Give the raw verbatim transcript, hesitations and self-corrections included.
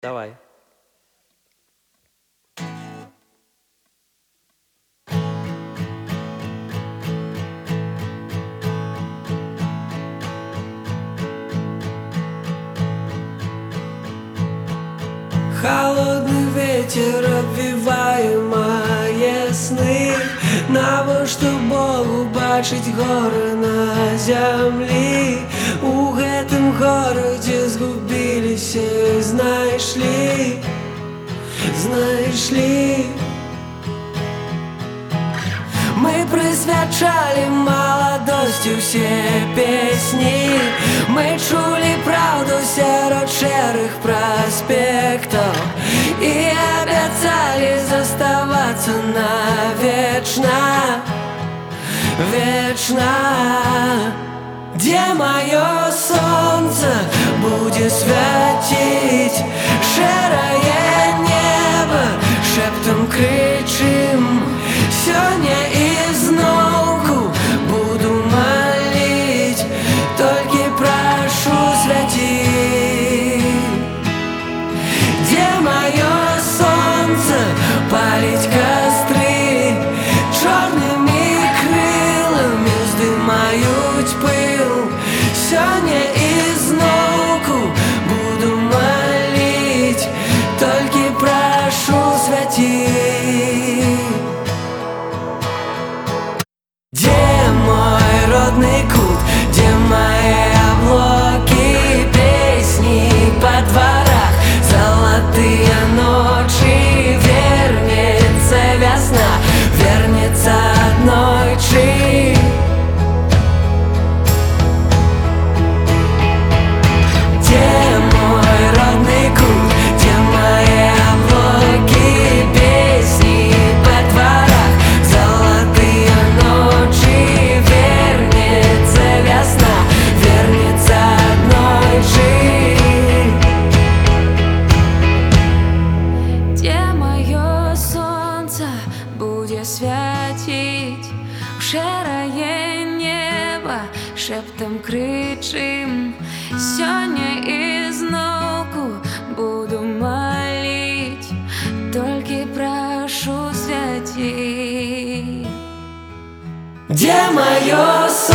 Давай. Холодный ветер обвиває мої сни, навіщо Богу бачить гори на землі. У гэтым городе згубились и знайшли, знайшли. Мы присвячали молодости все песни, мы чули правду сярод шэрых проспектов и обещали заставаться навечно, вечно. Где мое солнце будет светить, шэрае небо шептом кричим. Сёння ізноўку буду молить, только прошу святи. Где мое солнце палить костры, черными крылами вздымают пыл. Сёння ізноўку буду молить, только прошу святи. Родный кут, где мои облаки, песни по дворах, золотые ночи. Вернется весна, вернется однойчи. Где мой родный кут, где мои облаки, песни по дворах, золотые ночи. Святить у шэрае неба шептом кричим. Сёння ізноўку буду молить, только прошу святи. Где мое